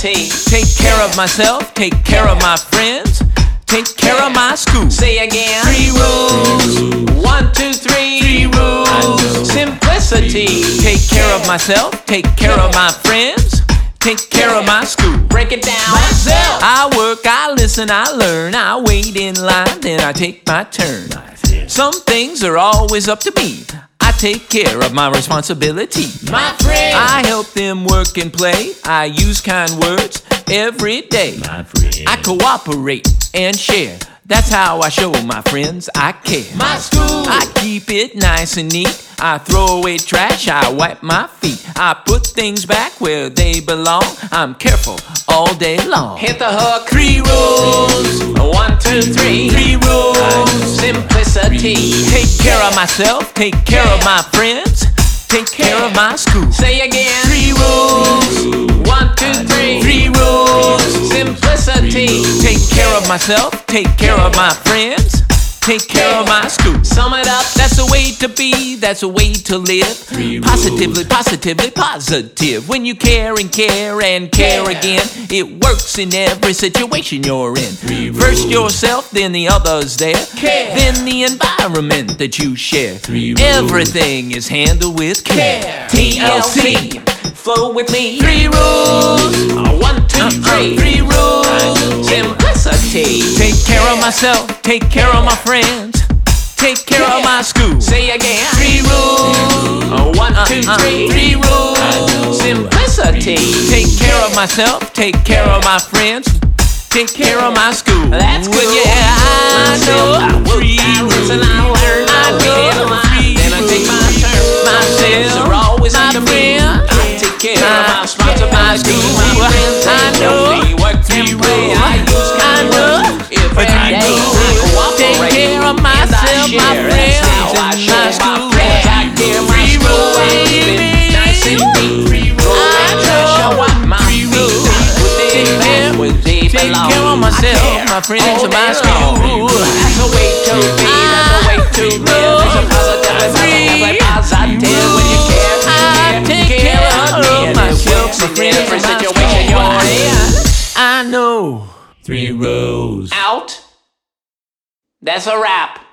Simplicity. Take care of myself, take care of my friends, take care of my school. Say again. 3 rules. 1, 2, 3. 3 rules. Simplicity. Take care of myself, take care of my friends, take care of my school. Break it down. Myself. I work, I listen, I learn, I wait in line, then I take my turn. Some things are always up to me. I take care of my responsibility. My friend. I help them work and play. I use kind words every day. My friend. I cooperate and share. That's how I show my friends I care. My school. I keep it nice and neat. I throw away trash, I wipe my feet. I put things back where they belong. I'm careful all day long. Hit the hook. 3 rules. 1, 2, 3. 3 rules. Simplicity. Take care of myself, take care of my friends, take care of my school. Say again. 3 rules. 1, 2, 3. 3 rules. Simplicity. Take care of myself, take care of my friends, take care of my school. Sum it up. That's the way to be, that's the way to live. Positively, positively, positive. When you care and care and care again, it works in every situation you're in. First yourself, then the others there, then the environment that you share. Everything is handled with care. TLC. Flow with me. 3 rules. 1, 2, 3. 3 rules. Simplicity. Take care of myself, take care of my friends, take care of my school. Say again. 3 rules. 1, 2, 3. 3 rules. Simplicity. Take care of myself, take care of my friends, take care of my school. That's good. Yeah, I know. 3 rules. And I learn. I read it line. Then I take my turn. Myself, Are always my under me. friend. I take care of my sponsor, my school, my friends. I know. We work 3 ways. I use kind words every I day. know. I cooperate. Take care of and I myself, my share. friends, That's how I and show my my school. friends I care. My 3 school. rules, I keep it baby. nice and neat. 3 rules. I know. Show what my 3 feet rules. within Take back care- where they Take belong. care of myself, I care my friends, all and my day school. long. That's a way to be. That's a way to live. It's a positive, positive when you care. I take care of myself, my friends, Every and my situation school. you're in. I know. 3 rules. Out. That's a wrap.